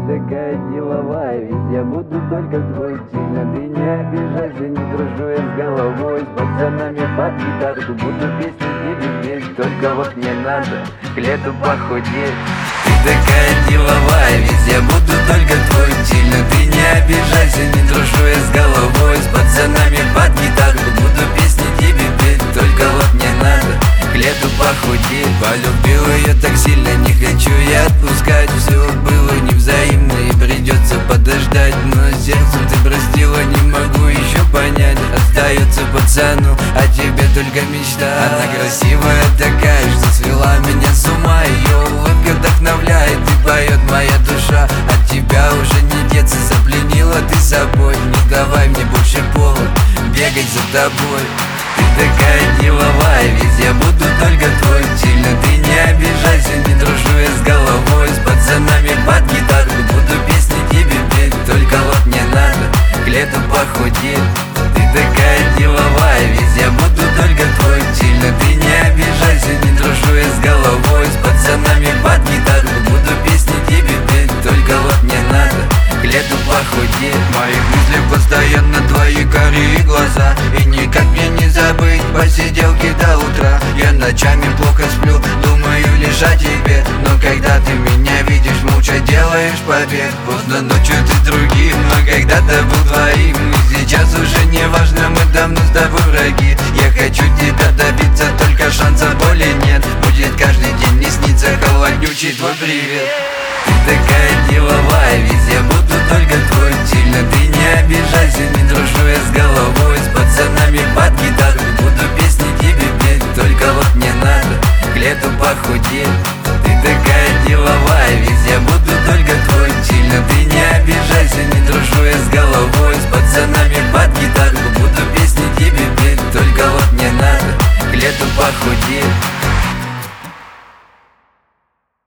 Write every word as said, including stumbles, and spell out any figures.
такая деловая, ведь я буду только твой сильно. Ты не обижайся, не дружу я с головой. С пацанами под гитарку буду песни тебе петь. Только вот мне надо к лету похудеть. Ты такая деловая, ведь я буду только твой сильно. Ты не обижайся, не дружу я с головой. С пацанами под гитарку буду песни тебе петь. Только вот мне надо к лету похудеть. Полюбил ее так сильно, не хочу я отпускать. Все было невзаимно и придется подождать. Но сердцем ты простила, не могу еще понять. Остается пацану, а тебе только мечта. Она красивая такая, что свела меня с ума. Ее улыбка вдохновляет и поет моя душа. От тебя уже не деться, запленила ты собой. Не давай мне больше повод бегать за тобой. Ты такая деловая, ведь я буду только твой сильно. Ты не обижайся, не дружу я с головой. С пацанами под гитарку буду песни тебе петь. Только вот мне надо к лету похудеть. Ты такая деловая, ведь я буду только твой сильно. Ты не обижайся, не дружу я с головой. С пацанами под гитарку буду песни тебе петь. Только вот мне надо к лету похудеть. В моих мыслях постоянно твои карие глаза, и никак мне не забыть посиделки до утра. Я ночами плохо сплю, думаю лишь о тебе. Но когда ты меня видишь, молча делаешь побег. Поздно ночью ты с другим, но когда-то был твоим. И сейчас уже не важно, мы давно с тобой враги. Я хочу тебя добиться, только шансов более нет. Будет каждый день не снится холоднючий твой привет. Ты такая деловая, ведь я буду только твой сильно. Ты не обижайся, не дружу я с головой. С пацанами под гитарку буду песни тебе петь. Только вот мне надо к лету похудеть. Ты такая деловая, ведь я буду только твой сильно. Ты не обижайся, не дружу я с головой. С пацанами под гитарку буду песни тебе петь. Только вот мне надо к лету похудеть.